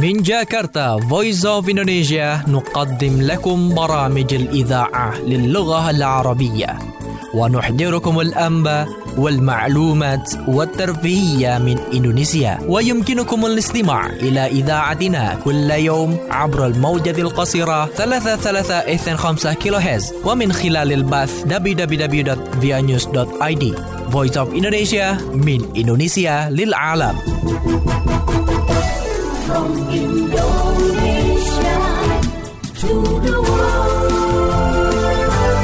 من جاكرتا Voice of Indonesia نقدم لكم برامج الإذاعة للغة العربية ونحضركم الأنباء والمعلومات والترفيهية من إندونيسيا ويمكنكم الاستماع إلى إذاعتنا كل يوم عبر الموجة القصيرة 3325 كيلوهرتز ومن خلال البث www.vianews.id. Voice of Indonesia من إندونيسيا للعالم. From Indonesia to the world.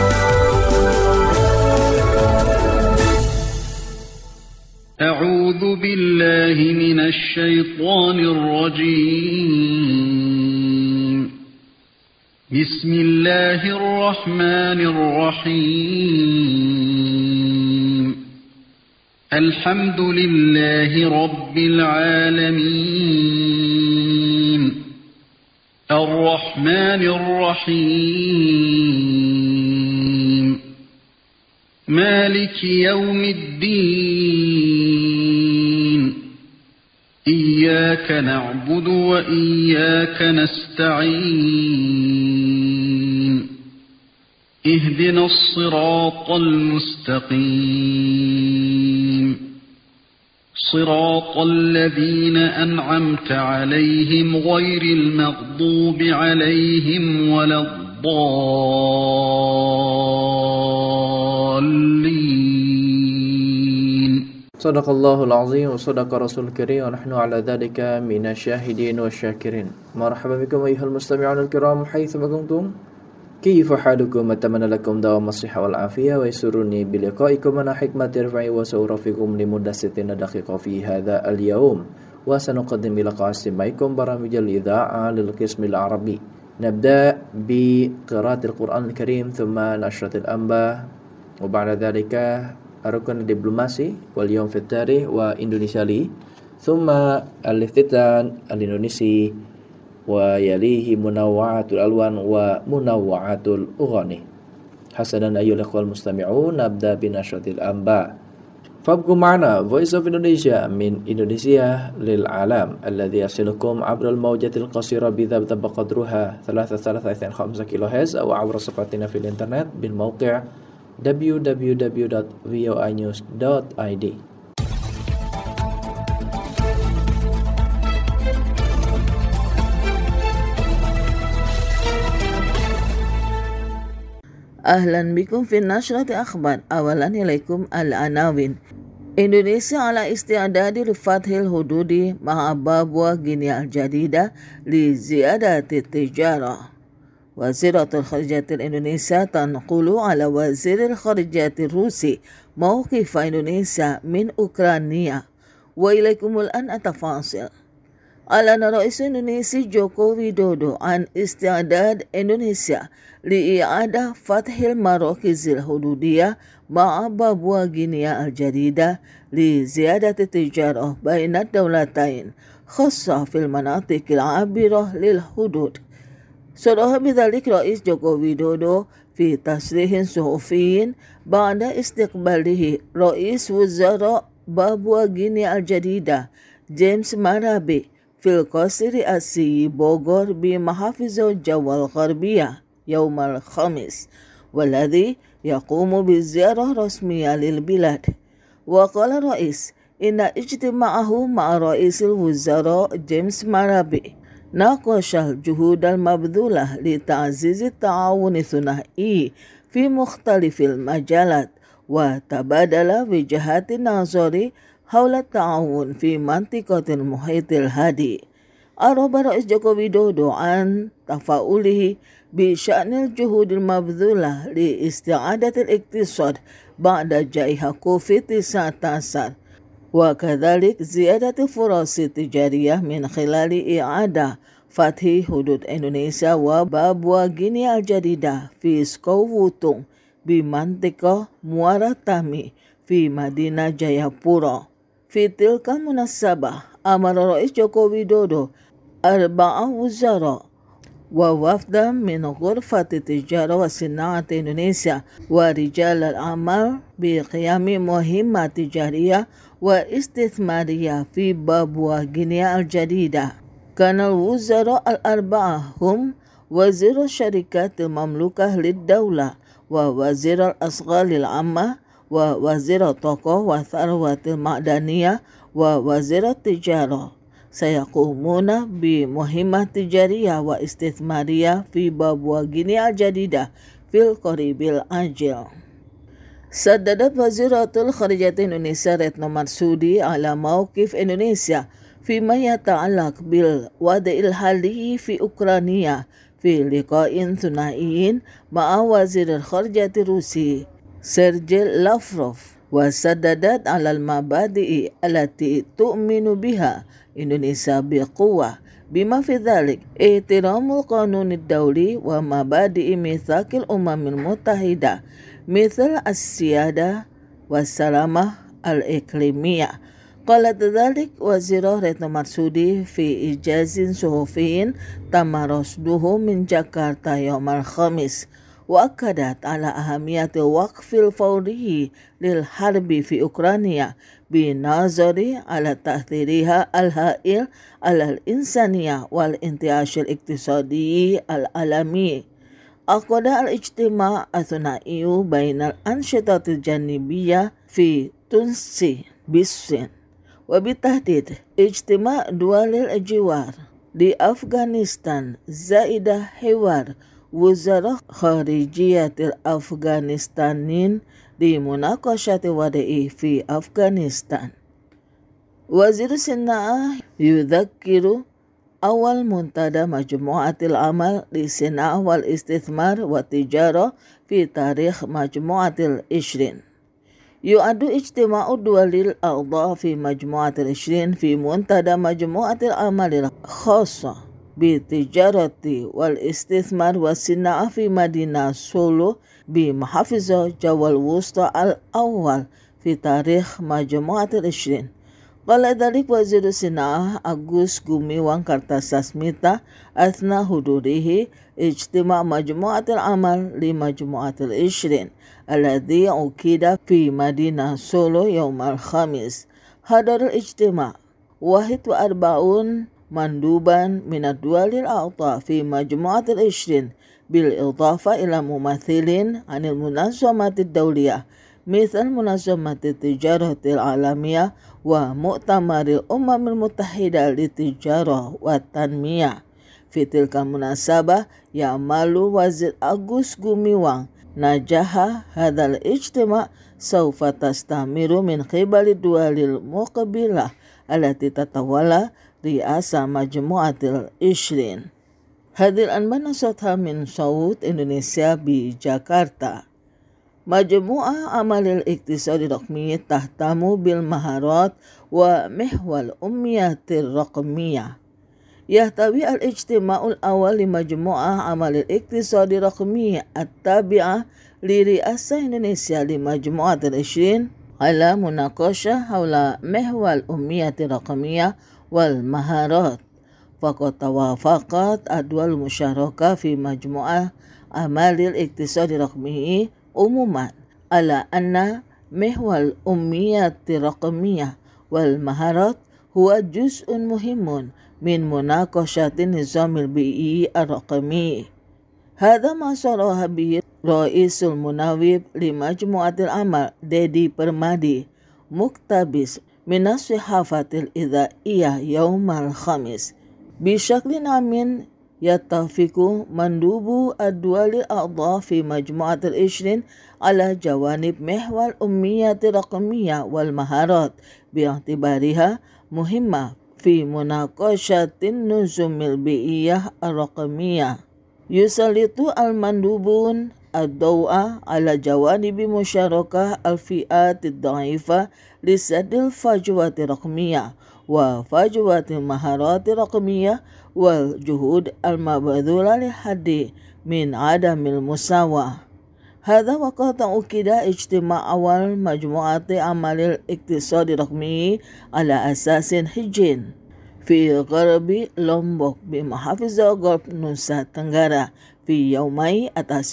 أعوذ بالله من الشيطان الرجيم. بسم الله الرحمن الرحيم. الحمد لله رب العالمين. الرحمن الرحيم. مالك يوم الدين. إياك نعبد وإياك نستعين. اهدنا الصراط المستقيم. صراط الذين أنعمت عليهم غير المغضوب عليهم ولا الضالين. Sadaqallahul azim wa sadaqa rasul karim wa nahnu ala dhalika minasyahidin wa syakirin. Marhaban bikum ayyuhal mustami'un al-kiram haitsu ma kuntum. Kaifa halukum, atamanna lakum dawam as-sihha wal afiyah wa yasurruni bi liqa'ikum ana hikmati raf'i wa sawrafikum li muddassitin daqiqa fi hadha al-yawm wa sanuqaddim ila qasimikum baramijal idha'a lil qismil arabi. Nabda bi qira'atil Qur'an al-Karim thumma nashratil anba wa ba'da dhalika rukun diplomasi wal yawm fit tarikh wa Indonesia li thumma al-iftitan al-Indonesi wa yalihi munawwa'atul alwan wa munawwa'atul ughani. Hasanan ayyuhal ikhwal mustami'un, nabda bi nashratil anba. Fabqu ma'ana Voice of Indonesia min Indonesia lil alam alladhi yasilukum 'abra al-mawjatil qasira bi dhabta qadruha 3325 kHz aw 'abra safatina fil internet bil mawqi' www.voanews.id. أهلا بكم في نشرة أخبار. أولا إليكم العناوين. إندونيسيا على استعداد لفتح الحدود مع بابوا غينيا الجديدة لزيادة التجارة. وزيرة الخارجية الإندونيسية تنقل على وزير الخارجية الروسي موقف إندونيسيا من أوكرانيا. وإليكم الآن التفاصيل. أعلن رئيس إندونيسيا جوكو ويدودو عن استعداد إندونيسيا لإعادة فتح المراكز الحدودية مع بابوا غينيا الجديدة لزيادة التجارة بين الدولتين خاصة في المناطق العابرة للحدود. صرح بذلك رئيس جوكو ويدودو في تصريح صحفي بعد استقباله رئيس وزراء بابوا غينيا الجديدة جيمس مارابي في القصر الرئاسي بوغور بمحافظة جوا الغربية يوم الخميس، والذي يقوم بزيارة رسمية للبلاد. وقال الرئيس إن اجتماعه مع رئيس الوزراء جيمس مارابي ناقش الجهود المبذولة لتعزيز التعاون الثنائي في مختلف المجالات وتبادل وجهات النظر حول التعاون في منطقة المحيط الهادي. أعرب رئيس جوكو ويدودو عن تفاؤله بشأن الجهود المبذولة لاستعادة الاقتصاد بعد جائحة كوفيد-19 وكذلك زيادة فرص التجارية من خلال إعادة فتح حدود إندونيسيا وبابوا غينيا الجديدة في سكووتونغ بمنطقة موارا تامي في مدينة جايابورا. في تلك المناسبة أمر رئيس جوكو ويدودو 4 وزراء ووفدا من غرفة التجارة والصناعة إندونيسيا ورجال الأعمال بقيام مهمة تجارية واستثمارية في بابوا غينيا الجديدة. كان الوزراء الأربعة هم وزير الشركات المملوكة للدولة ووزير الأشغال العامة ووزير الطاقة والثروة المعدنية ووزير التجارة، سيقومون بمهمة تجارية واستثمارية في بابوا غينيا الجديدة في القريب العاجل. سددت وزيرة الخارجية إندونيسيا رتنو مرسودي على موقف إندونيسيا فيما يتعلق بالوضع الحالي في أوكرانيا في لقاء ثنائي مع وزير الخارجية الروسي سيرجي لافروف، وسددت على المبادئ التي تؤمن بها إندونيسيا بقوة، بما في ذلك احترام القانون الدولي ومبادئ ميثاق الأمم المتحدة مثل السيادة والسلامة الإقليمية. قالت ذلك وزيرة رتنو مرسودي في إجاز صحفي تم رصده من جاكرتا يوم الخميس، وأكدت على أهمية الوقف الفوري للحرب في أوكرانيا بالنظر على تأثيرها الهائل على الإنسانية والانتعاش الاقتصادي العالمي. عقد الاجتماع الثنائي بين الأنشطة الجانبية في تونس بالصين، وبالتحديد اجتماع دول الجوار لأفغانستان زائد حوار وزراء خارجية الأفغانستانيين لمناقشة وضعه في أفغانستان. وزير الصناعة يذكر أول منتدى مجموعة العمل للصناعة والاستثمار والتجارة في تاريخ مجموعة العشرين. يعد اجتماع الدول الأعضاء في مجموعة العشرين في منتدى مجموعة العمل الخاصة بالتجارة والاستثمار والصناعة في مدينة سولو بمحافظة جوا الوسطى الأول في تاريخ مجموعة العشرين. قال ذلك وزير الصناعة أغوس غوميوان كارتاساسميتا أثناء حضوره اجتماع مجموعة العمل لمجموعة العشرين الذي عقد في مدينة سولو يوم الخميس. حضر الاجتماع 41 مندوبا من الدول الأعضاء في مجموعة العشرين، بالإضافة إلى ممثلين عن المنظمات الدولية مثل منظمة التجارة العالمية ومؤتمر الأمم المتحدة للتجارة والتنمية. في تلك المناسبة يعمل وزير أغوس غوميوان نجاح هذا الاجتماع سوف تستمر من قبل الدول المقبلة التي تتولى رئاسة مجموعة العشرين. هذه الأنباء نشرتها من صوت إندونيسيا بجاكرتا. مجموعة عمل الاقتصاد الرقمي تهتم بالمهارات ومحور الأمية الرقمية. يحتوي الاجتماع الأول لمجموعة عمل الاقتصاد الرقمي التابعة لرئاسة إندونيسيا لمجموعة العشرين على مناقشة حول محور الأمية الرقمية والمهارات. فقد توافقت الدول المشاركة في مجموعة عمل الاقتصاد الرقمي عموما على أن محور الأمية الرقمية والمهارات هو جزء مهم من مناقشة النظام البيئي الرقمي. هذا ما صرح به رئيس المناوب لمجموعة العمل ديدي برمادي مقتبس من الصحافة الإذاعية يوم الخميس. بشكل عام يتفق مندوب الدول الأعضاء في مجموعة العشرين على جوانب محور الأمية الرقمية والمهارات باعتبارها مهمة في مناقشة النظم البيئية الرقمية. يسلط المندوبون الضوء على جوانب مشاركة الفئات الضعيفة لسد الفجوة الرقمية وفجوة المهارات الرقمية والجهود المبذولة للحد من عدم المساواة. هذا وقد أكد اجتماع أول مجموعة عمل الاقتصاد الرقمي على أساس حجين في غرب لومبوك بمحافظة غرب نوسا تنغارا في يومي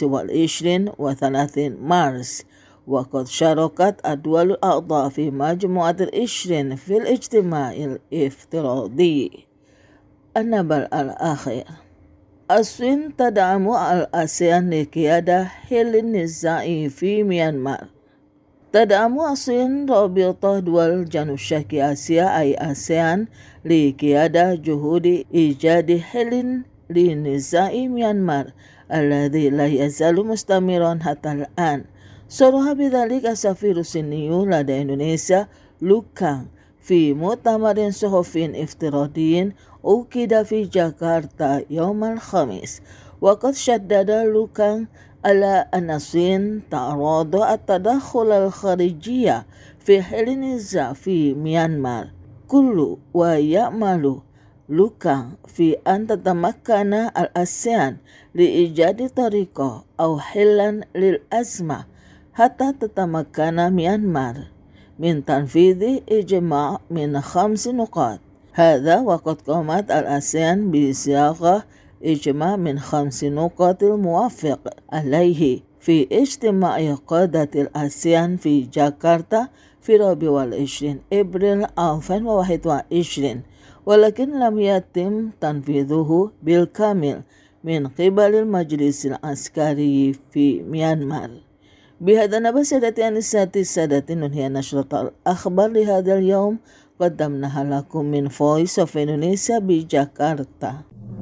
29 و30 مارس. وقد شاركت الدول الأعضاء في مجموعة العشرين في الاجتماع الافتراضي. النبل الأخير. الصين تدعم الآسيان لقيادة حل النزاع في ميانمار. تدعم الصين رابطة دول جنوب شرق آسيا أي آسيان لقيادة جهود إيجاد حل لنزاع ميانمار الذي لا يزال مستمرا حتى الآن. صرح بذلك السفير الصيني لدى إندونيسيا لو كانغ في مؤتمر صحفي افتراضي عقد في جاكرتا يوم الخميس. وقد شدد لو كانغ على أن الصين تعرض التدخل الخارجي في حل النزاع في ميانمار كله، ويأمل لو كانغ في أن تتمكن الآسيان لإيجاد طريقة أو حلا للأزمة حتى تتمكن ميانمار من تنفيذ إجماع من 5 نقاط. هذا وقد قامت الآسيان بصياغة إجماع من 5 نقاط الموافق عليه في اجتماع قادة الآسيان في جاكرتا في 24 إبريل 2021، ولكن لم يتم تنفيذه بالكامل من قبل المجلس العسكري في ميانمار. بهذا نبأ سادتي أنساتي السادة، ننهي نشرة الأخبار لهذا اليوم، قدمناها لكم من Voice of Indonesia بجاكرتا.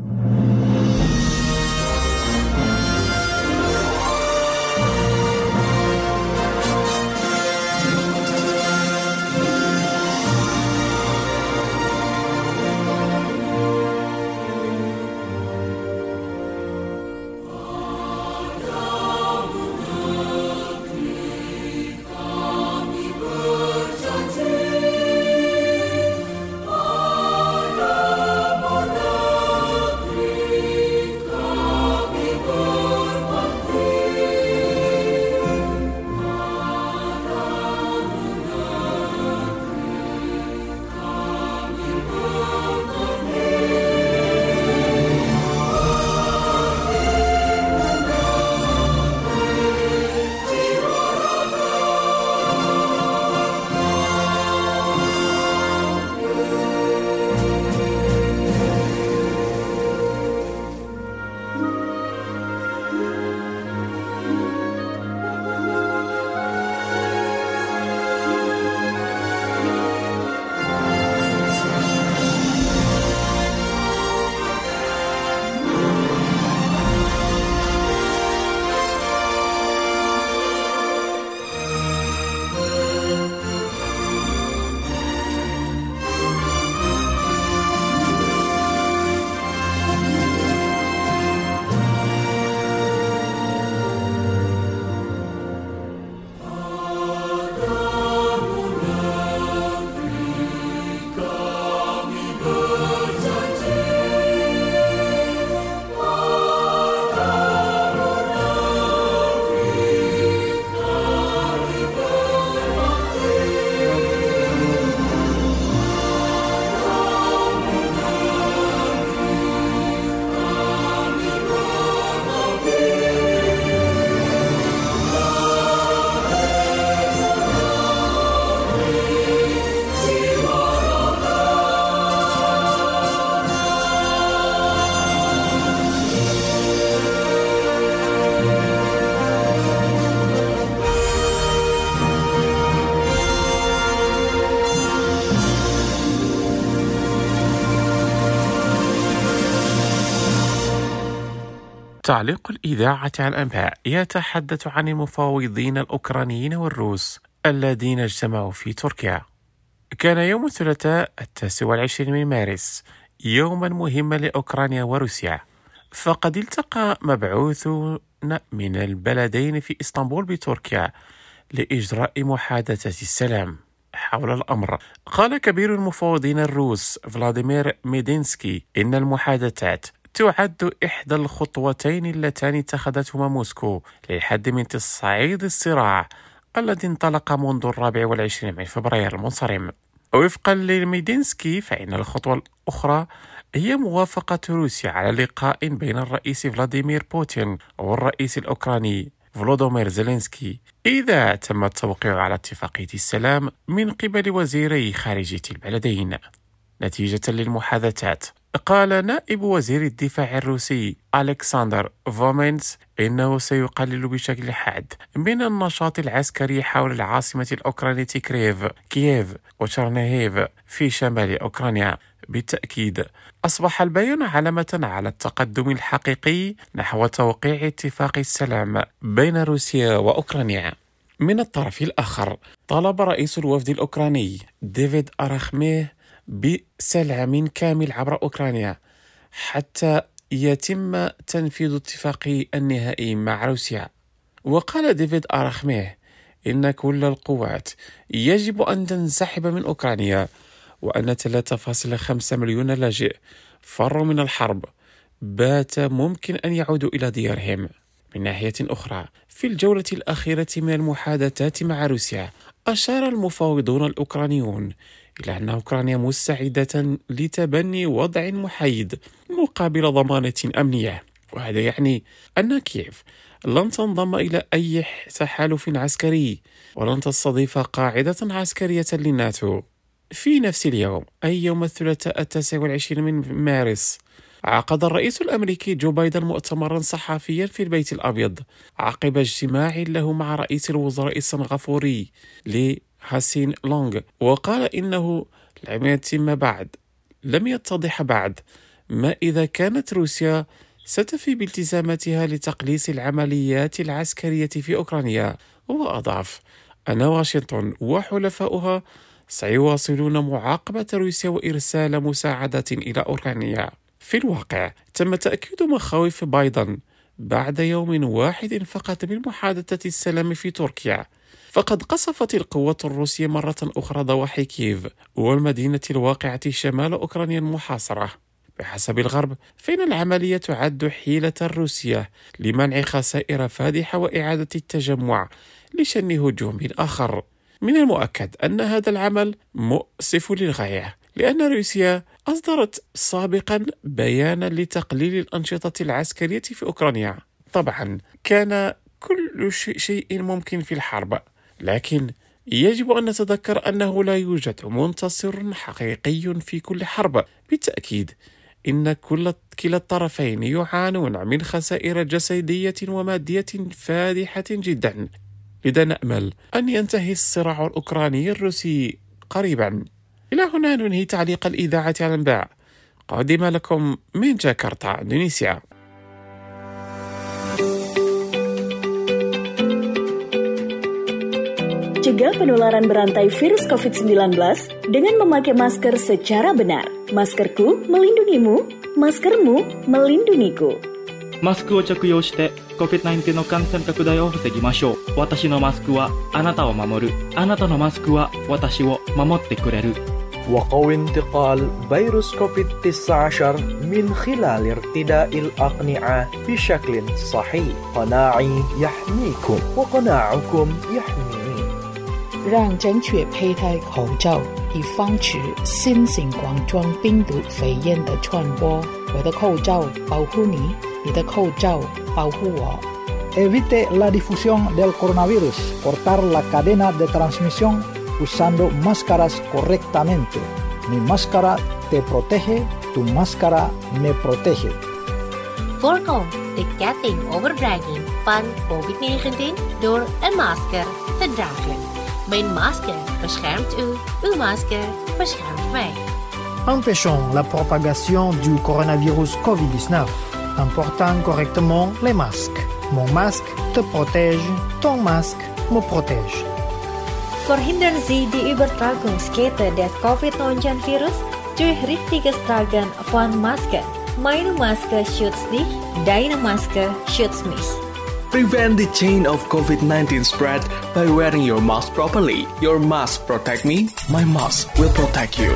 تعليق الإذاعة على الأنباء يتحدث عن المفاوضين الأوكرانيين والروس الذين اجتمعوا في تركيا. كان يوم الثلاثاء 29 من مارس يوما مهما لأوكرانيا وروسيا، فقد التقى مبعوثون من البلدين في إسطنبول بتركيا لإجراء محادثة السلام حول الأمر. قال كبير المفاوضين الروس فلاديمير ميدينسكي إن المحادثات تعد إحدى الخطوتين اللتان اتخذتهما موسكو للحد من تصعيد الصراع الذي انطلق منذ 24 من فبراير المنصرم. وفقا لميدينسكي فإن الخطوة الأخرى هي موافقة روسيا على لقاء بين الرئيس فلاديمير بوتين والرئيس الأوكراني فلودومير زيلينسكي إذا تم التوقيع على اتفاقية السلام من قبل وزيري خارجية البلدين. نتيجة للمحادثات قال نائب وزير الدفاع الروسي ألكسندر فومينس إنه سيقلل بشكل حاد من النشاط العسكري حول العاصمة الأوكرانية كييف وشرنيهيف في شمال أوكرانيا. بالتأكيد أصبح البيان علامة على التقدم الحقيقي نحو توقيع اتفاق السلام بين روسيا وأوكرانيا. من الطرف الآخر، طلب رئيس الوفد الأوكراني ديفيد أراخميه بسلام كامل عبر أوكرانيا حتى يتم تنفيذ اتفاق النهائي مع روسيا. وقال ديفيد أراخميه إن كل القوات يجب أن تنسحب من أوكرانيا، وأن 3.5 مليون لاجئ فروا من الحرب بات ممكن أن يعودوا إلى ديارهم. من ناحية أخرى، في الجولة الأخيرة من المحادثات مع روسيا، أشار المفاوضون الأوكرانيون إلى أن أوكرانيا مستعدة لتبني وضع محايد مقابل ضمانة أمنية، وهذا يعني أن كييف لن تنضم إلى أي تحالف عسكري ولن تستضيف قاعدة عسكرية للناتو. في نفس اليوم، أي يوم الثلاثاء 29 من مارس، عقد الرئيس الأمريكي جو بايدن مؤتمرا صحفيا في البيت الأبيض عقب اجتماع له مع رئيس الوزراء السنغافوري لي هاسين لونغ، وقال إنه لم يتضح بعد ما إذا كانت روسيا ستفي بالتزاماتها لتقليص العمليات العسكرية في أوكرانيا. وأضاف أن واشنطن وحلفاؤها سيواصلون معاقبة روسيا وإرسال مساعدات إلى أوكرانيا. في الواقع، تم تأكيد مخاوف بايدن بعد يوم واحد فقط من محادثة السلام في تركيا، فقد قصفت القوات الروسية مرة أخرى ضواحي كييف والمدينة الواقعة شمال أوكرانيا المحاصرة. بحسب الغرب، فإن العملية تعد حيلة روسيا لمنع خسائر فادحة وإعادة التجمع لشن هجوم آخر. من المؤكد أن هذا العمل مؤسف للغاية، لأن روسيا أصدرت سابقا بيانا لتقليل الأنشطة العسكرية في أوكرانيا. طبعا كان كل شيء ممكن في الحرب، لكن يجب أن نتذكر أنه لا يوجد منتصر حقيقي في كل حرب. بالتأكيد إن كلا الطرفين يعانون من خسائر جسدية ومادية فادحة جدا، لذا نأمل أن ينتهي الصراع الأوكراني الروسي قريبا. إلى هنا ننهي تعليق الإذاعة على الأنباء، قادمة لكم من جاكرتا، إندونيسيا. Cegah penularan berantai virus COVID-19 dengan memakai masker secara benar. Maskerku melindungimu, maskermu melindungiku. マスクを着用して COVID-19 の感染拡大を防ぎましょう。私のマスクはあなたを守る。あなたのマスクは私を守ってくれる。 وقوي انتقال فيروس كوفيد-19 من خلال ارتداء الأقنعة بشكل صحيح. قناعي يحميكم وقناعكم يحميني. 让正确佩戴口罩，以防止新型冠状病毒肺炎的传播。我的口罩保护你，你的口罩保护我。 Evite la difusión del coronavirus. Cortar la cadena de transmisión usando máscaras correctamente. Mi máscara te protege, tu máscara me protege. Voorkom de ketting overdraging van COVID-19 door een masker te dragen. Mijn masker beschermt u, uw masker beschermt mij. Empêchons la propagation du coronavirus COVID-19 en portant correctement les masques. Mon masque te protège, ton masque me protège. Verhindern Sie die Übertragungskette des COVID-19-Virus durch richtiges Tragen von Masken. Meine Maske schützt dich, deine Maske schützt mich. Prevent the chain of COVID-19 spread by wearing your mask properly. Your mask protect me, my mask will protect you.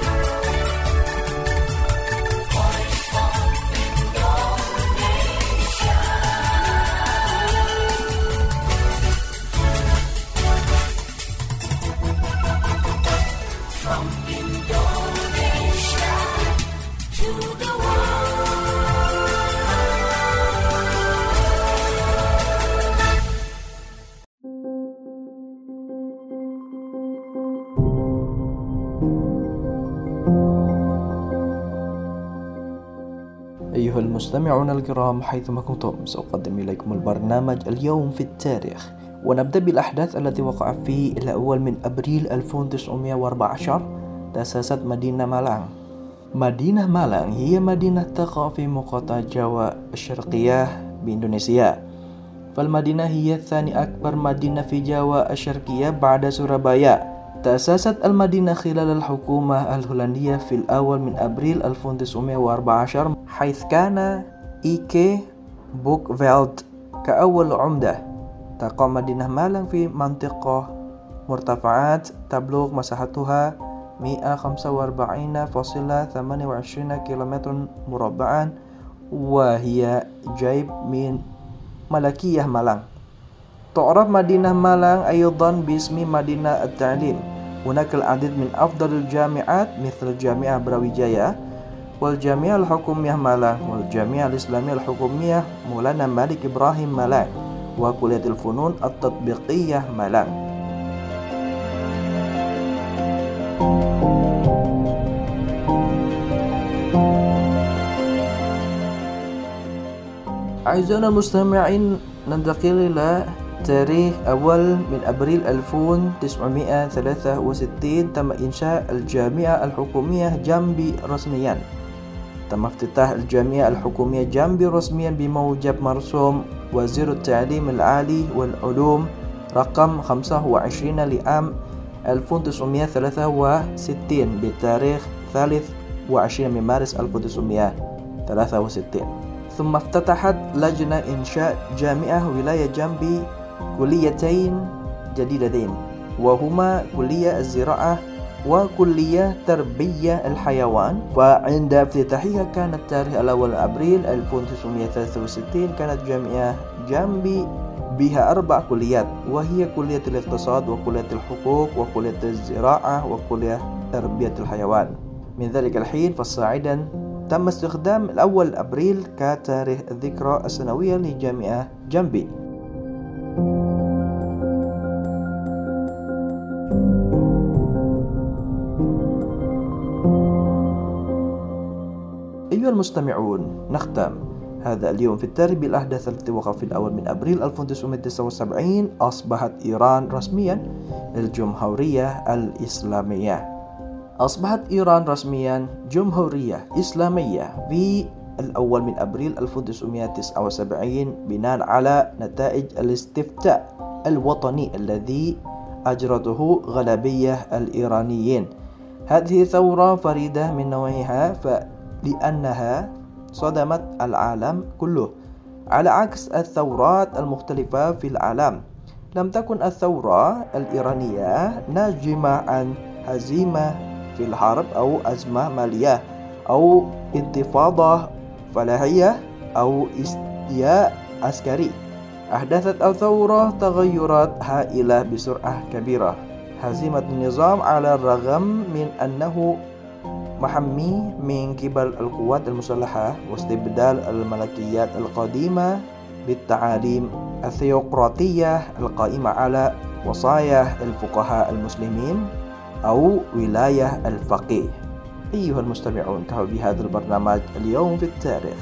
أيها المستمعون الكرام حيثما كنتم، سأقدم إليكم البرنامج اليوم في التاريخ، ونبدأ بالأحداث التي وقع في الأول من أبريل 1914. تأسست مدينة مالان. مدينة مالان هي مدينة تقع في مقاطعة جاوا الشرقية بإندونيسيا، فالمدينة هي ثاني أكبر مدينة في جاوا الشرقية بعد سورابايا. تأسست المدينة خلال الحكومة الهولندية في الأول من أبريل 1914، حيث كان إيكي بوكفيلد كأول عمدة. تقع مدينة مالان في منطقة مرتفعات تبلغ مساحتها 145.28 كيلومتر مربعا، وهي جزء من ملكية مالان. تعرف مدينة مالان أيضا باسم مدينة التعليم. هناك العديد من أفضل الجامعات مثل جامعة براwijaya والجامعة الحكومية مالان والجامعة الإسلامية الحكومية مولانا مالك إبراهيم مالان وكلية الفنون التطبيقية مالان. أعزائنا المستمعين، ننتقل إلى تاريخ أول من أبريل 1963. تم إنشاء الجامعة الحكومية جامبي رسميا. تم افتتاح الجامعة الحكومية جامبي رسميا بموجب مرسوم وزير التعليم العالي والعلوم رقم 25 لعام 1963 بتاريخ 23 من مارس 1963. ثم افتتحت لجنة إنشاء جامعة ولاية جامبي كليتين جديدتين، وهما كلية الزراعة وكلية تربية الحيوان. فعند افتتاحها كان التاريخ الأول أبريل 1963. كانت جامعة جامبي بها 4 كليات، وهي كلية الاقتصاد وكلية الحقوق وكلية الزراعة وكلية تربية الحيوان. من ذلك الحين فصاعدا تم استخدام الأول أبريل كتاريخ الذكرى السنوية لجامعة جامبي. أيها المستمعون، نختم هذا اليوم في التاريخ بالأحداث التي وقعت في الأول من أبريل 1979. أصبحت إيران رسميا الجمهورية الإسلامية. أصبحت إيران رسميا جمهورية إسلامية في الأول من أبريل 1979 بناء على نتائج الاستفتاء الوطني الذي أجرته غالبية الإيرانيين. هذه ثورة فريدة من نوعها لأنها صدمت العالم كله، على عكس الثورات المختلفة في العالم. لم تكن الثورة الإيرانية ناجمة عن هزيمة في الحرب أو أزمة مالية أو انتفاضة فلاحية أو استياء عسكري. أحدثت الثورة تغيرات هائلة بسرعة كبيرة. هزيمة النظام على الرغم من أنه محمي من قبل القوات المسلحة، واستبدال الملكيات القديمة بالتعاليم الثيوقراطية القائمة على وصايا الفقهاء المسلمين أو ولاية الفقيه. أيها المستمعون، انتهى بهذا البرنامج اليوم في التاريخ.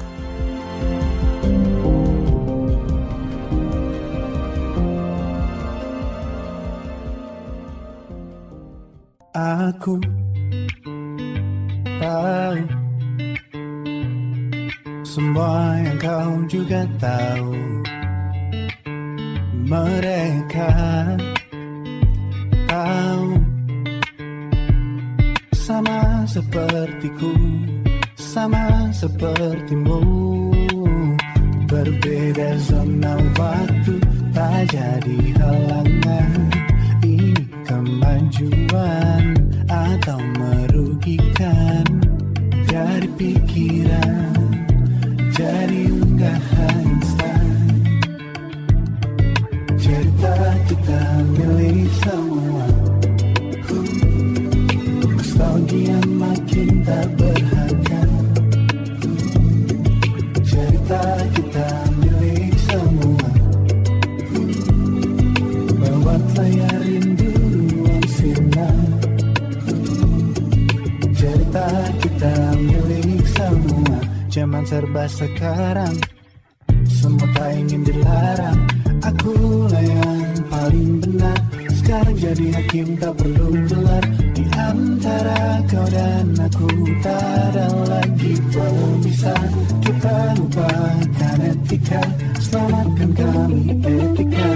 Aku tahu semua yang kau juga tahu. Mereka tahu sama sepertiku, sama sepertimu. Berbeda zona waktu tak jadi halangan. Ini kemajuan atau merugikan? Dari pikiran jadi unggahan instan. Cerita kita milik semua. Nostalgia makin tak berharga. Cerita kita milik semua. Bawa serba sekarang. Semua tak ingin dilarang. Akulah yang paling benar. Sekarang jadi hakim tak perlu gelar. Di antara kau dan aku tak ada lagi pemisah. Kita lupakan etika, selamatkan kami etika.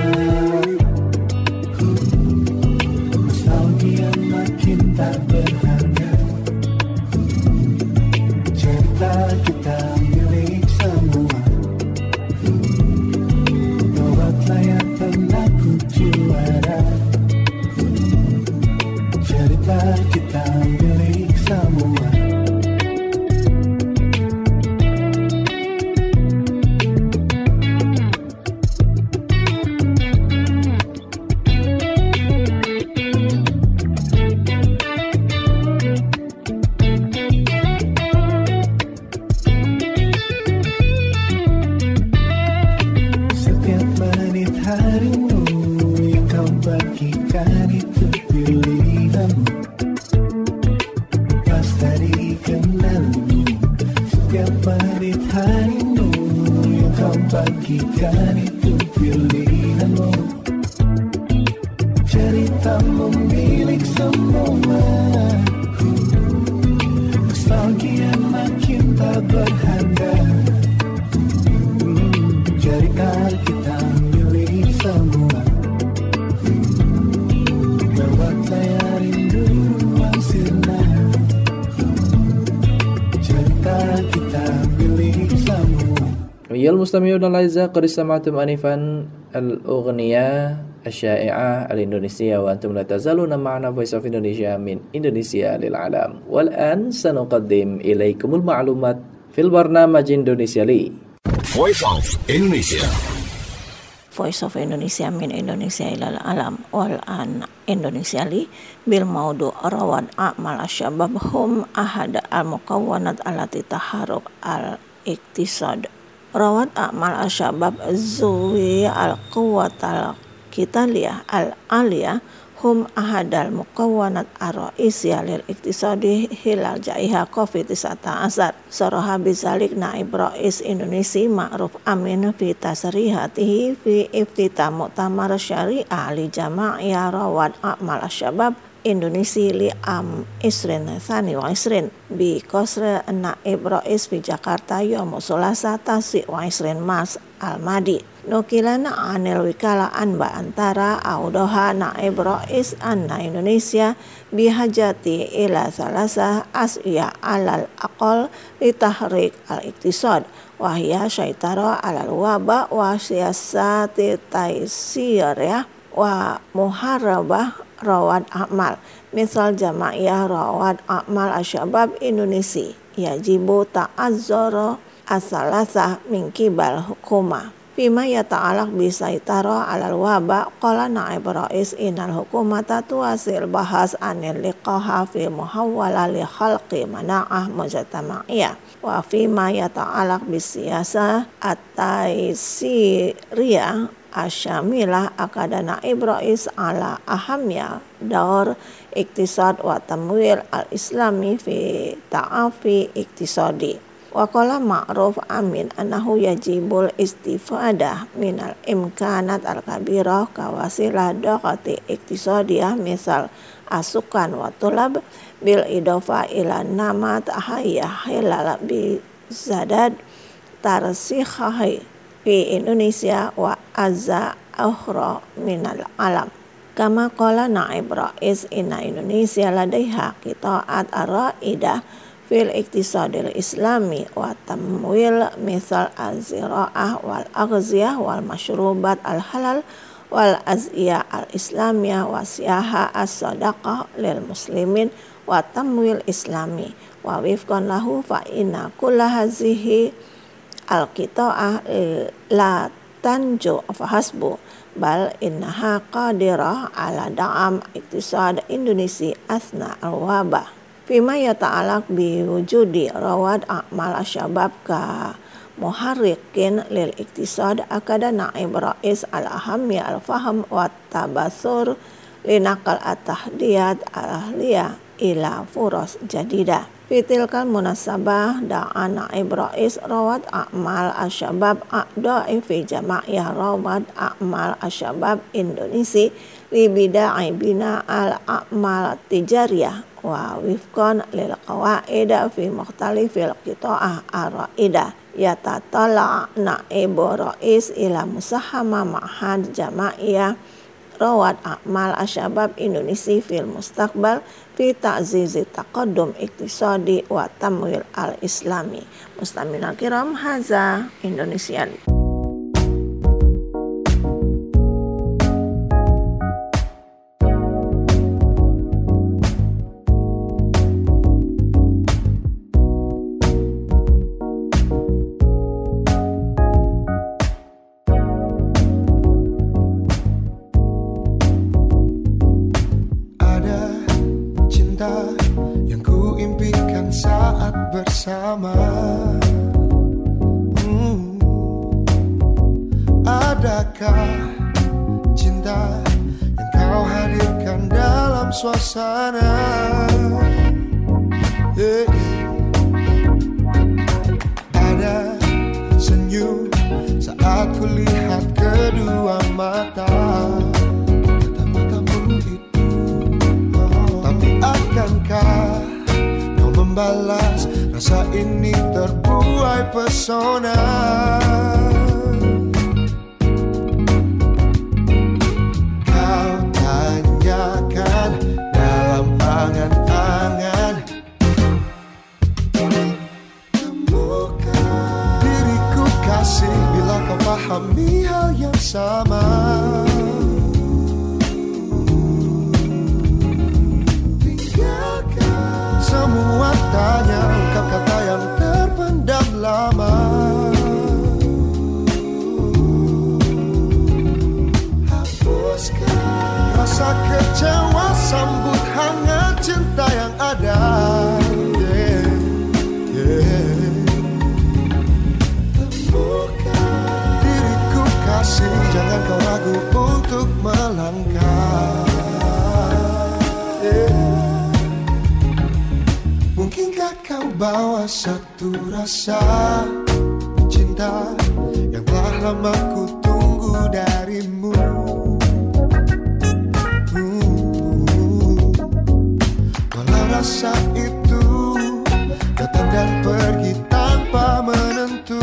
Nostalgia makin tak berharga. Cerita kita milik semua. Buatlah yang pernah ku juara. Cerita kita milik semua. Setiap menit harimu yang kau bagikan itu pilihanmu. Lepas dari kendalimu. Setiap menit harimu yang kau bagikan itu pilihanmu. Ceritamu milik semua. Nostalgia makin tak berharga. Cerita kita milik semua. Lewat layar rindu ruang sirna. Cerita kita milik semua. أيها المستمعون الأعزاء قد استمعتم آنفا الأغنية الشائعة الإندونيسية وأنتم لا تزالون معنا Voice of Indonesia من إندونيسيا للعالم. والآن سنقدم إليكم المعلومات في البرنامج إندونيسيا لي. Voice of Indonesia. Voice of Indonesia من إندونيسيا إلى العالم. والآن إندونيسيا لي بالموضوع رواد أعمال الشباب هم أحد المكونات التي تحرك الاقتصاد. رواد أعمال الشباب ذوي القوة القتالية العالية هم أحد المكونات الرئيسية للاقتصاد خلال جائحة كوفيد-19. صرح بذلك نائب رئيس إندونيسي معروف أمين في تصريحاته في افتتاح مؤتمر شريعة لجمعية رواد أعمال الشباب إندونيسي لعام 2022 بقصر نائب رئيس في جاkarta يوم الثلاثاء 29 مارس الماضي. نقلا عن الوكالة أنباء أنتارا أوضح نائب رئيس أن إندونيسيا بحاجة إلى ثلاثة أشياء على الأقل لتحريك الاقتصاد، وهي السيطرة على الوباء وسياسات تيسيرية ومحاربة رواد أعمال. مثل جمعية رواد أعمال الشباب إندونيسي يجب تعذر الثلاثة من قبل الحكومة. فيما يتعلق بالسيطرة على الوباء قال نائب رئيس إن الحكومة تواصل البحث عن اللقاح في محاولة لخلق مناعة مجتمعية. وفيما يتعلق بالسياسة التيسيرية الشاملة أكد نائب رئيس على أهمية دور اقتصاد والتمويل الإسلامي في تعافي اقتصادي. وقال معروف أمين أنه يجب الاستفادة من الإمكانات الكبيرة كوسيلة ضغط اقتصادية مثل السكان والطلب، بالإضافة إلى نمط حياة خلال بزيادة ترسيخه في إندونيسيا وأجزاء أخرى من العالم. كما قال نائب رئيس إن إندونيسيا لديها قطاعات رائدة في الاقتصاد الإسلامي والتمويل مثل الزراعة والأغذية والمشروبات الحلال والأزياء الإسلامية والسياحة الصدقة للمسلمين والتمويل الإسلامي. ووفقا له فإن كل هذه القطاع لا تنجو فحسب، بل إنها قادرة على دعم اقتصاد إندونيسيا أثناء الوباء. فيما يتعلق بوجود رواد أعمال الشباب كمحرك للاقتصاد أكد نائب رئيس الأهمية الفهم والتبصر لنقل التحديات الأهلية إلى فرص جديدة. Fitilkal munasabah da'a Naib Rais rawat a'mal asyabab a'da'i fi jama'iyah rawat a'mal asyabab Indonesia libida'i bina al-a'mal tijariyah wa wifqan lil qawaida fi mukhtalifil qita'ah ar-ra'idah yatatala Naib Rais ila musahama ma'had jama'iyah rawat a'mal asyabab Indonesia fil mustaqbal fi ta'zizi taqaddum iktisadi wa tamwil al-islami. Muslimin kiram, haza Indonesian. Yang ku impikan saat bersama. Adakah cinta yang kau hadirkan dalam suasana? Ada senyum saat ku lihat kedua mata. Akankah kau membalas rasa ini terbuai pesona? Kau tanyakan dalam angan-angan, temukan diriku kasih bila kau pahami hal yang sama. Semua tanya, ungkap kata yang terpendam lama. Hapuskan rasa kecewa, sambut hangat cinta yang ada. Temukan diriku kasih, jangan kau ragu untuk melangkah. Mungkinkah kau bawa satu rasa cinta yang telah lama ku tunggu darimu? Walau rasa itu datang dan pergi tanpa menentu.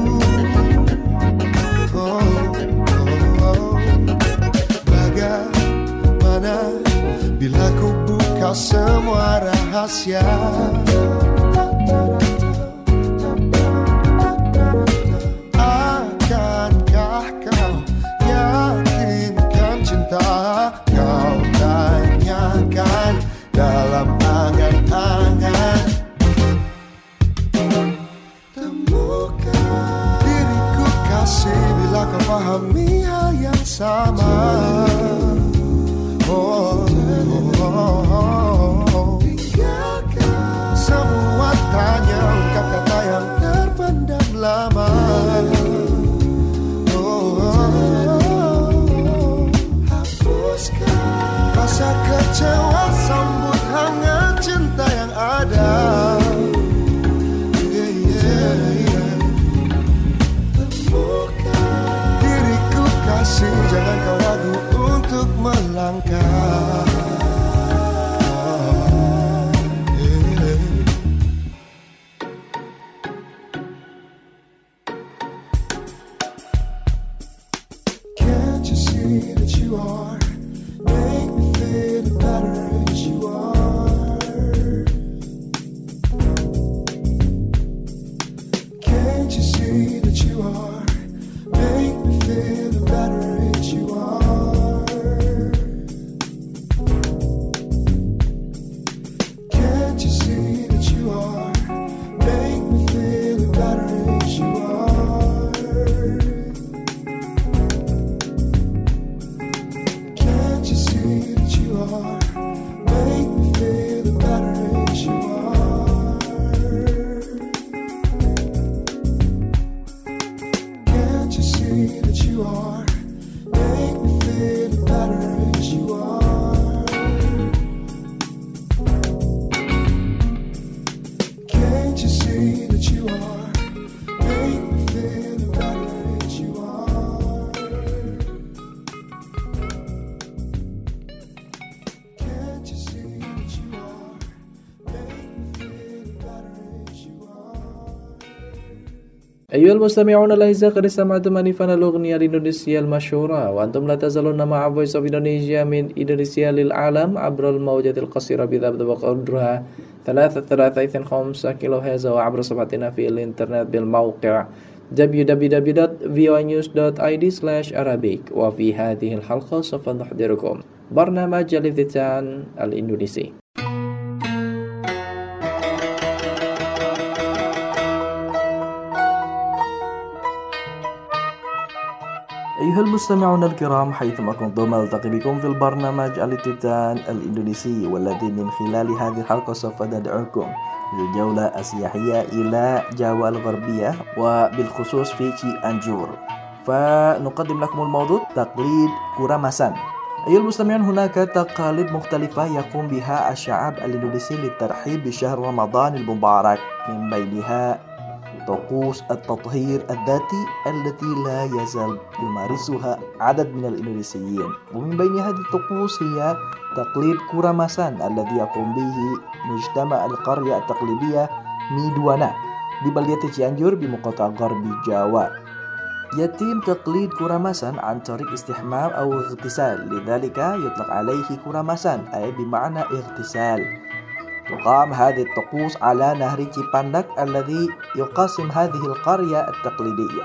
Bagaimana bila ku buka semua rahasia? Akankah kau yakinkan cinta? Kau tanyakan dalam angan-angan. Temukan diriku kasih bila kau pahami hal yang sama. Semua tanya, ungkap kata yang terpendam lama. Hapuskan rasa kecewa, sambut hangat cinta yang ada. Temukan diriku kasih, jangan kau ragu untuk melangkah. Can't you see that you are? Make me feel better as you are. Can't you see that you are? Make me feel better as you are. أيها المستمعون الأعزاء قد استمعتم آنفا الأغنية الإندونيسية المشهورة وأنتم لا تزالون مع Voice of Indonesia من إندونيسيا للعالم عبر الموجات القصيرة بضبط قدرها 335 كيلوهرتز وعبر صفحتنا في الإنترنت بالموقع www.voanews.id/Arabic. وفي هذه الحلقة سوف نحضركم برنامج الافتتان الإندونيسي. أيها المستمعون الكرام، حيثما كنتم ألتقي بكم في البرنامج الافتتان الإندونيسي، والذي من خلال هذه الحلقة سوف ندعوكم للجولة السياحية إلى جاوا الغربية وبالخصوص في Cianjur. فنقدم لكم الموضوع تقليد كوراماسان. أيها المستمعون، هناك تقاليد مختلفة يقوم بها الشعب الإندونيسي للترحيب بشهر رمضان المبارك، من بينها طقوس التطهير الذاتي التي لا يزال يمارسها عدد من الإندونيسيين. ومن بين هذه الطقوس هي تقليد كوراماسان الذي يقوم به مجتمع القرية التقليدية ميدوانا ببلدة Cianjur بمقاطعة غرب جاوا. يتم تقليد كوراماسان عن طريق استحمام أو اغتسال، لذلك يطلق عليه كوراماسان أي بمعنى اغتسال. تقام هذه الطقوس على نهر Cipandak الذي يقاسم هذه القرية التقليدية.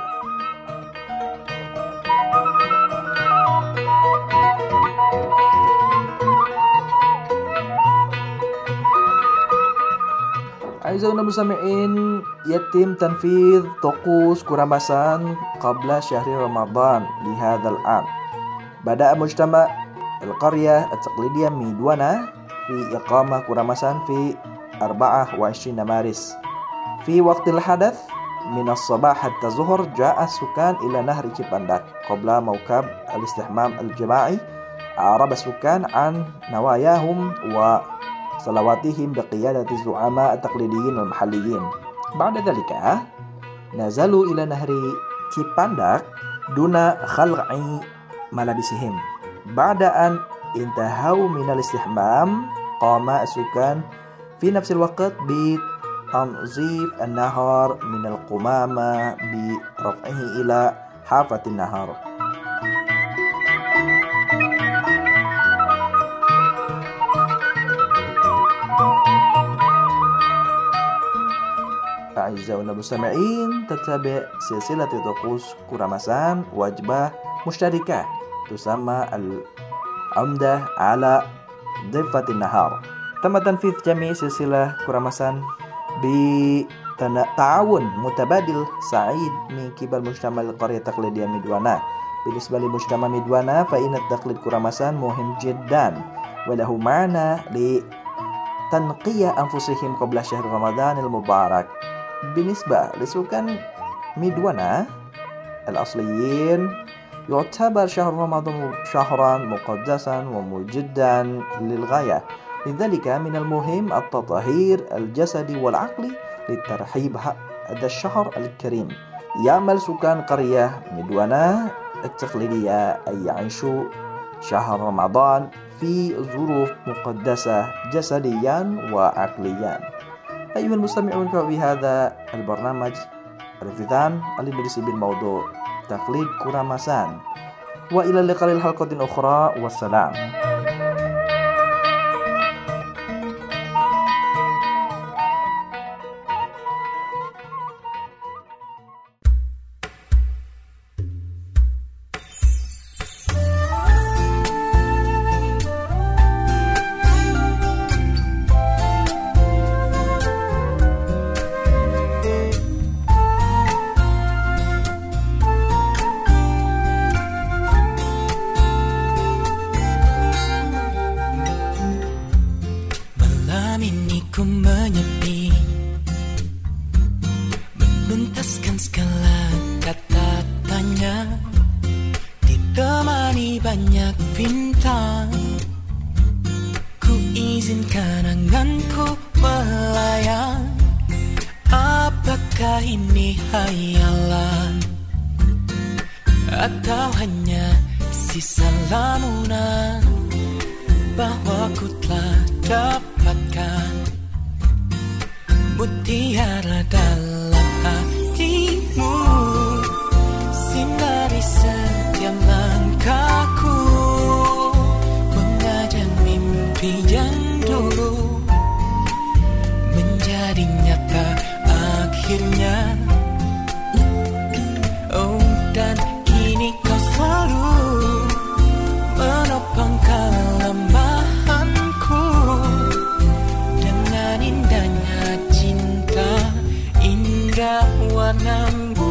أعزائنا المستمعين، يتم تنفيذ طقوس كوراماسان قبل شهر رمضان لهذا العام. بدأ مجتمع القرية التقليدية ميدوانا في إقامة كوراماسان في 24 مارس. في وقت الحدث من الصباح حتى الظهر جاء السكان إلى نهر Cipandak قبل موكب الاستحمام الجماعي. أعرب السكان عن نواياهم وصلواتهم بقيادة الزعماء التقليديين المحليين. بعد ذلك نزلوا إلى نهر Cipandak دون خلع ملابسهم. بعد أن انتهوا من الاستحمام قام السكان في نفس الوقت بتنظيف النهر من القمامة برفعه إلى حافة النهر. أعزائنا المستمعين، تتابع سلسلة طقوس كوراماسان وجبة مشتركة تسمى العمدة على ضفة النهار. تم تنفيذ جميع سلسلة كوراماسان بتعاون متبادل سعيد من قبل مجتمع القرية التقليدية ميدوانا. بالنسبة لمجتمع ميدوانا فإن التقليد كوراماسان مهم جدا وله معنى لتنقية أنفسهم قبل شهر رمضان المبارك. بالنسبة لسكان ميدوانا الأصليين يعتبر شهر رمضان شهرا مقدسا ومجدا للغاية، لذلك من المهم التطهير الجسدي والعقلي للترحيب هذا الشهر الكريم. يعمل سكان قرية ميدوانا التقليدية أن يعيشوا شهر رمضان في ظروف مقدسة جسديا وعقليا. أيها المستمعون، بهذا البرنامج الافتتان الإندونيسي بالموضوع تقليد كوراماسان، وإلى اللقاء الحلقة أخرى، والسلام. banyak bintang. Ku izinkan anganku melayang. Apakah ini hayalan atau hanya sisa lamunan bahwa ku telah dapatkan mutiara dalam hatimu? mimpi yang dulu menjadi nyata akhirnya. Oh, dan kini kau selalu menopang kelemahanku dengan indahnya cinta, indah warnamu,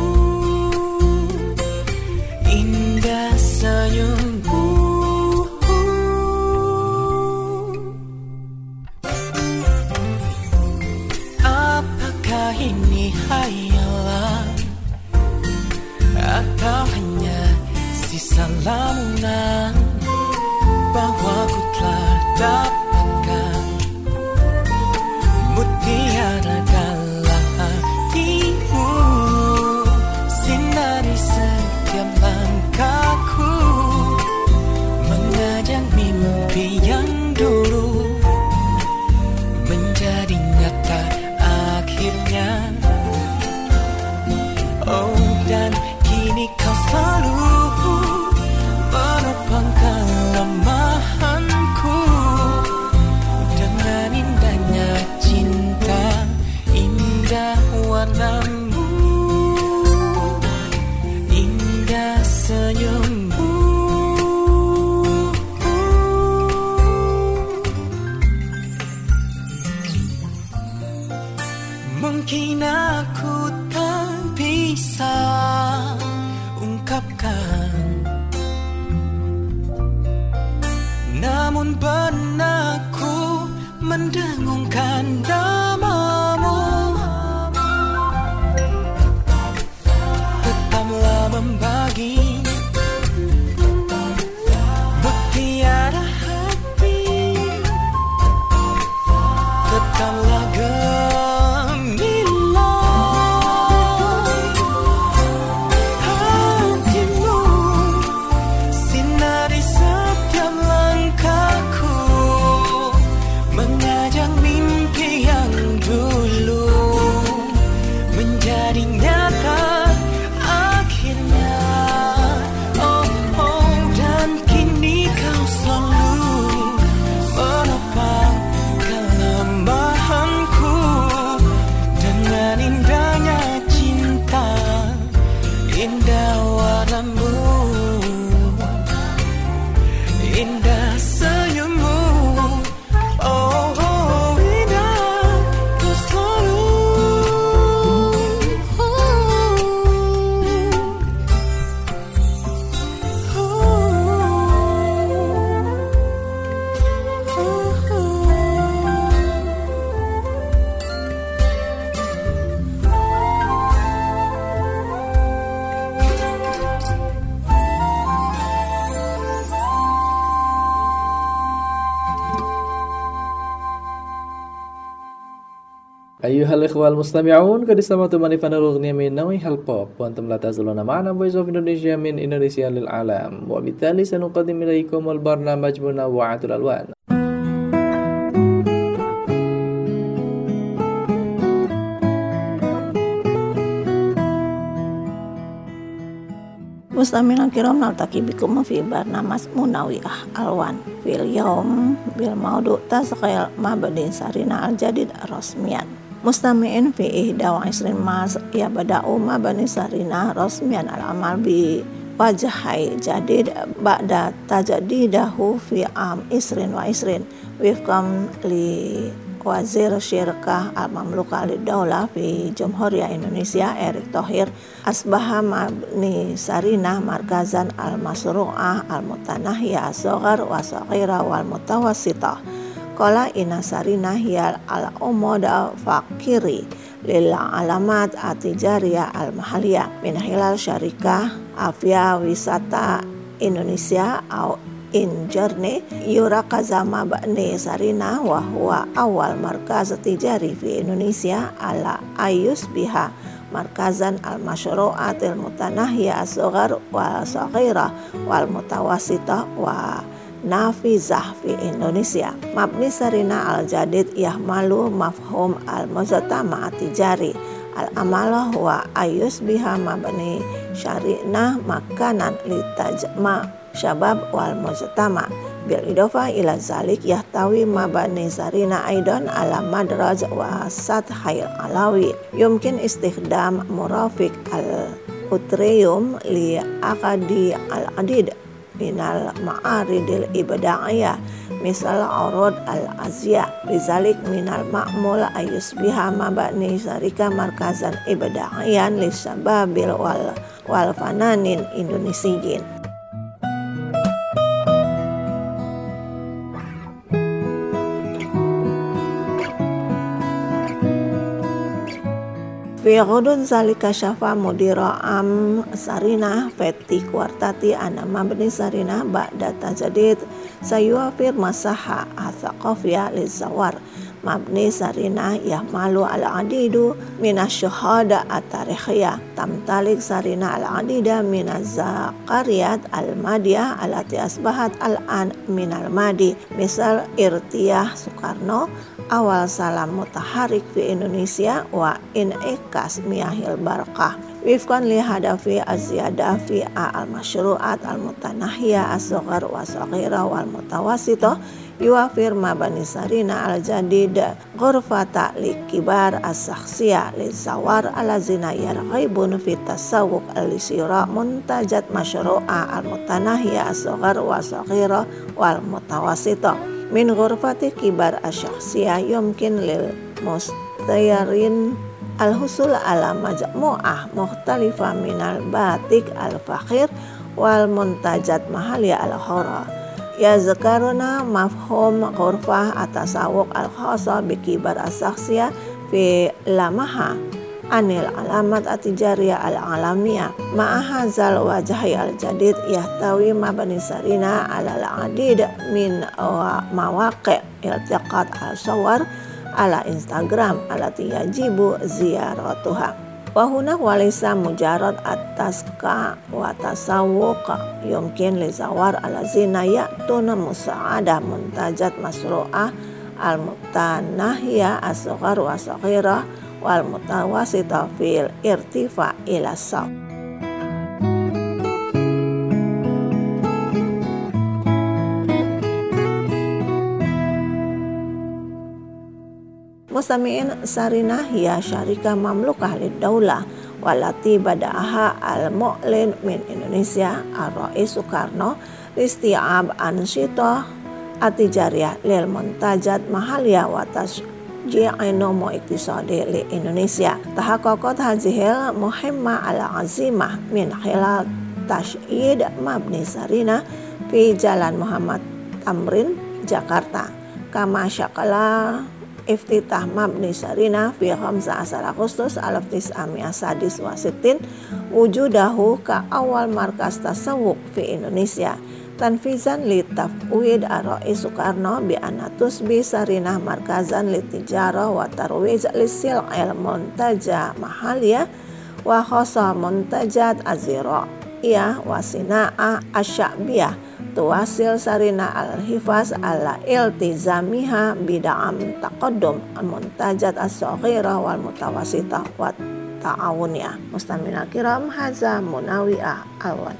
indah senyummu. Apakah ini hayalan atau hanya sisa lamunan bahwa ku telah dapatkan mutiara dalam hatimu, sinari setiap langkahku, mengajak mimpi yang dulu menjadi nyata akhirnya. Oh, dan kini kau selalu menopang kelemahanku dengan indahnya cinta, indah warnamu, indah senyummu. Mungkin aku tak bisa ungkapkan, namun benakku mendengungkan namamu. Tetaplah membagi mutiara hati, tetaplah أيها الإخوة المستمعون قد استمعتم لفن الأغنية من نوع البوب وأنتم لا تزالون معنا Voice of Indonesia من إندونيسيا للعالم وبالتالي سنقدم إليكم البرنامج منوعات الألوان. Mustami'in kiram naltaqi bikum fi barnamas Munawwi'ah Alwan fil yaum bil maudu' tasqil mabdi sarina al-jadid rasmiyan. Mustami'in fi ihda wa isrin mas ya bada'u mabni sarina rasmiyan al-amal bi wajhai jadid ba'da tajadidahu fi am isrin wa isrin wifqam li Wazir Syirkah Al-Mamlukah Lid-Daulah fi Jamhuriyah Indonesia Erick Thohir asbaha mabni sarina markazan al-masru'ah al-mutanahiyah as-saghar wa saghira wal mutawassitah. Qala inna sarina hiya al-umuda fakiri lil alamat atijariyah al-mahaliyah min hilal syarikah Afia Wisata Indonesia au in journey yurakaza mabni sarina wa huwa awal markaz tijari fi Indonesia ala ayus biha markazan al-masyru'atil mutanahiyah as-saghar wa saghira wal mutawassitah wa nafizah fi Indonesia. Mabni sarina al-jadid yahmalu mafhum al-muzatama tijari al-amalah wa ayus biha mabni syarina makanan litajma syabab wal mujtama بالإضافة إلى ذلك يحتوي مبني سرينا أيضا على مدرج وسطح العلوي يمكن استخدام مرافق الأتريوم لعقد العديد من المعارض الإبداعية مثل عروض الأزياء. لذلك من المأمول أن يصبح مبني شركة مركزا إبداعيا للشباب والفنانين الإندونيسيين. في غضون ذلك شاف مدير عام سارينا فتي كوارتاتي أن مبني سارينا بعد تجديد سيوفر مساحة ثقافية للزوار. مبني سارينا يحمل العديد من الشهادة التاريخية. تمتلك سارينا العديد من الذكريات المادية التي أصبحت الآن من الماضي مثل ارتياح سوكارنو awal salam mutaharik fi Indonesia wa in'ikas miyahil barakah wifkan li hadafi az-ziyadah fi al-masyru'at al-mutanahiyah as-sughar wa saghira wal mutawasito yuwafir mabani sarina al-jadid ghurfata li kibar as-sakhsiyah li zawar alazina yarghaibun fi tasawwuq al-lisira muntajat masyru'a al-mutanahiyah as-sughar wa saghira wal mutawasito min ghurfati kibar asyakhsiyah yumkin lil mustayarin al-husul ala majmu'ah mukhtalifah minal batik al-fakhir wal muntajat mahaliyah al-khara yazkaruna mafhum ghurfah atasawuq al-khasa bi kibar asyakhsiyah fi lamaha anil alamat atijariyah al-alamiyah ma'ahazal wajhi al-jadid yahtawi mabani sarina al-adid min mawaqi' iltiqat al-sawar ala Instagram alati yajibu ziyaratuha wa huna walisa mujarad at-taska wa tasawwuq yumkin li zawar alazina ya'tuna musa'adah muntajat masru'ah al-mutanahiyah as-sughar wa saghira wal mutawasita fil irtifa ila saf. Mustami'in Sarinah hiya syarikah mamlukah lid-daulah walati bada'aha al-mu'lin min Indonesia ar-Rais Soekarno listi'ab ansyitah atijariyah lil muntajat mahaliyah wa ji'ainomo iktisadi li Indonesia. Tahaqqaqat hazihil muhimma al-azimah min khilal tashyid mabni sarina fi Jalan Muhammad Tamrin, Jakarta. Kama syakala iftitah mabni sarina fi 15 Agustus 1960 wujudahu ka awal markas tasawuf fi Indonesia. Tanfizan li tafwid ar-Rais Soekarno bi anatus bi sarinah markazan li tijarah wa tarwij li sil'il muntaja mahaliyah wa khasa muntajat azira'iyah wa sina'ah asy'abiyah tuwasil sarinah al-hifaz ala iltizamiha bida'am taqaddum al-muntajat as-saghirah wal mutawasitah wa ta'awuniyah. Mustamina kiram haza munawi'ah alwan.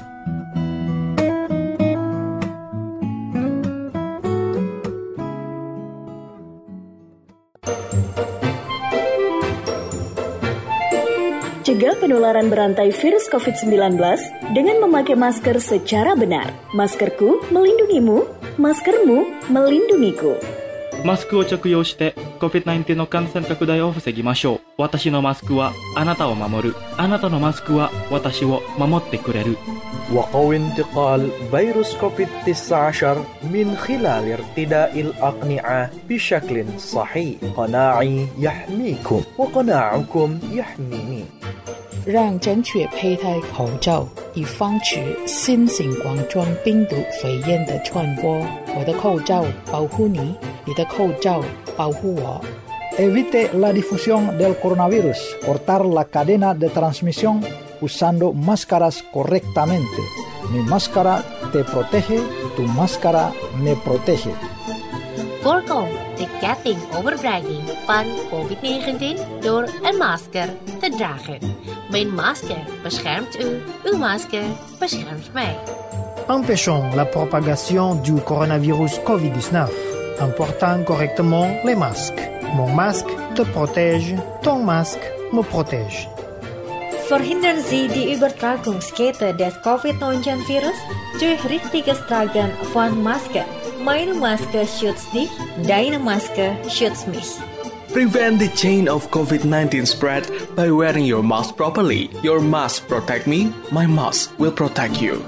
Cegah penularan berantai virus COVID-19 dengan memakai masker secara benar. Maskerku melindungimu, maskermu melindungiku. マスクを着用して COVID-19 の感染拡大を防ぎましょう。私のマスクはあなたを守る。あなたのマスクは私を守ってくれる。 وقوي انتقال فيروس كوفيد-19 من خلال ارتداء الأقنعة بشكل صحيح. قناعي يحميكم وقناعكم يحميني. 让正确佩戴口罩，以防止新型冠状病毒肺炎的传播。我的口罩保护你，你的口罩保护我。 Evite la difusión del coronavirus. Cortar la cadena de transmisión usando máscaras correctamente. Mi máscara te protege, tu máscara me protege. Voorkom de ketting overdraging van COVID-19 door een masker te dragen. Mijn masker beschermt u, uw masker beschermt mij. Empêchons la propagation du coronavirus Covid-19 en portant correctement les masques. Mon masque te protège, ton masque me protège. Verhindern Sie die Übertragungskette des Covid-19-Virus durch richtiges Tragen von Maske. Meine Maske schützt dich, deine Maske schützt mich. Prevent the chain of COVID-19 spread by wearing your mask properly. Your mask protect me, my mask will protect you.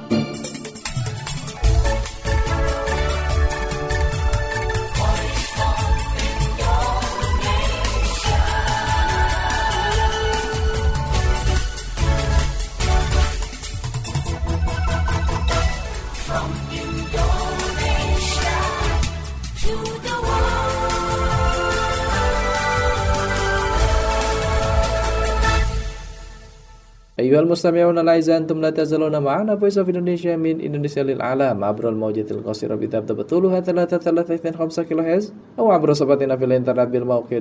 أيها المستمعون الأعزاء أنتم لا تزالون معنا Voice of Indonesia من إندونيسيا للعالم عبر الموجات القصيرة بتبدأ طولها 3.325 كيلوهرتز أو عبر صفحتنا في الإنترنت بالموقع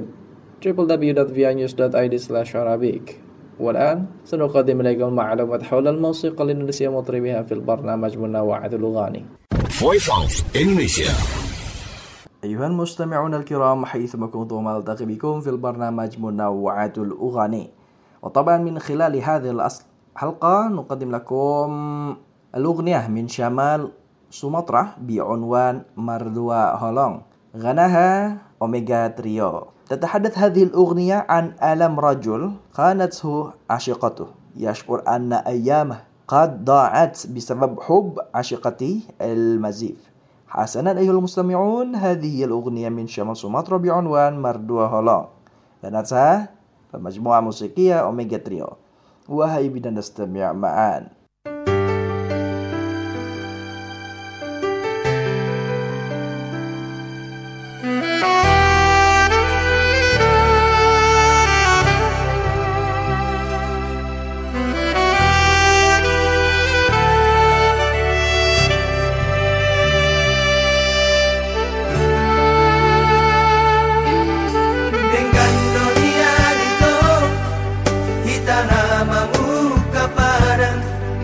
www.vianews.id/Arabic. والآن سنقدم إليكم معلومات حول الموسيقى الإندونيسية مطربها في البرنامج منوعات الأغاني. Voice of Indonesia. أيها المستمعون الكرام حيثما كنتم ألتقي بكم في البرنامج منوعات الأغاني. وطبعا من خلال هذه الحلقة نقدم لكم الأغنية من شمال سومطرة بعنوان مردوا هولونغ غناها أوميغا تريو. تتحدث هذه الأغنية عن ألم رجل خانته عشيقته يشعر أن أيامه قد ضاعت بسبب حب عشيقته المزيف. حسنا أيها المستمعون هذه هي الأغنية من شمال سومطرة بعنوان مردوا هولونغ غنتها مجموعة موسيقية أوميغا تريو. وهي بدنا نستمع معا. Namamu kepadang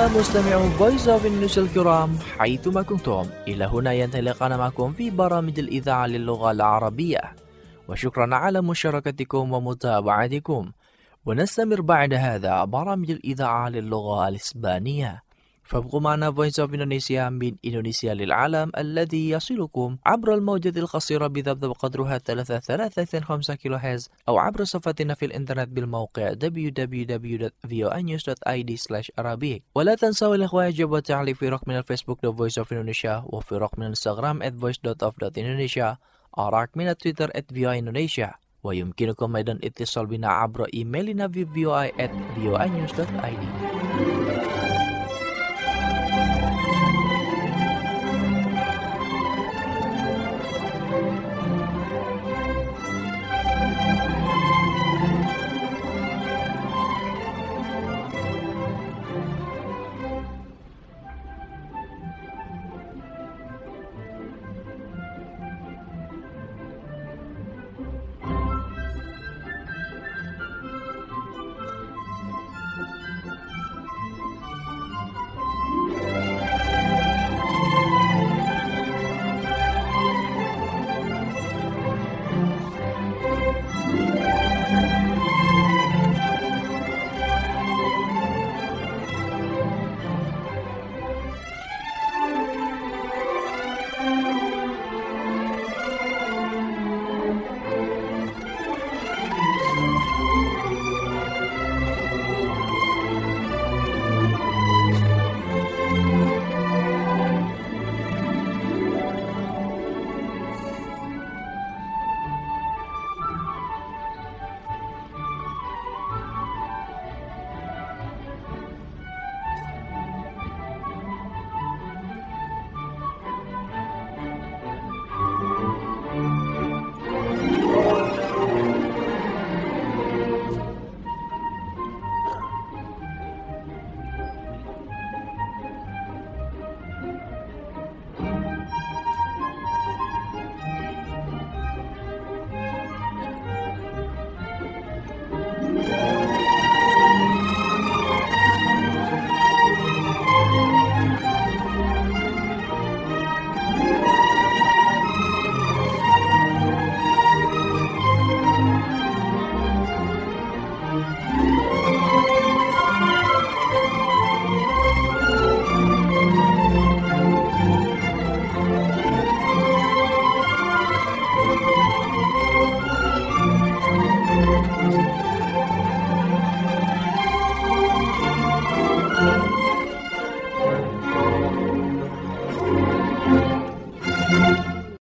أيها المستمعون Voice of Indonesia الكرام حيثما كنتم، إلى هنا ينتهي لقاءنا معكم في برامج الإذاعة للغة العربية، وشكرا على مشاركتكم ومتابعتكم. ونستمر بعد هذا برامج الإذاعة للغة الإسبانية، فابقوا معنا Voice of Indonesia من إندونيسيا للعالم الذي يصلكم عبر الموجة القصيرة بذبذب قدرها 3.5 كيلوهرتز أو عبر صفحتنا في الإنترنت بالموقع www.voanews.id/arabic. ولا تنسوا الإخوة إعجاب وتعليق في رقم الفيسبوك The Voice of Indonesia، وفي رقم الانستغرام @voice.of.indonesia، رقم التويتر @voaindonesia. ويمكنكم أيضا اتصال بنا عبر إيميلنا في voi@voanews.id.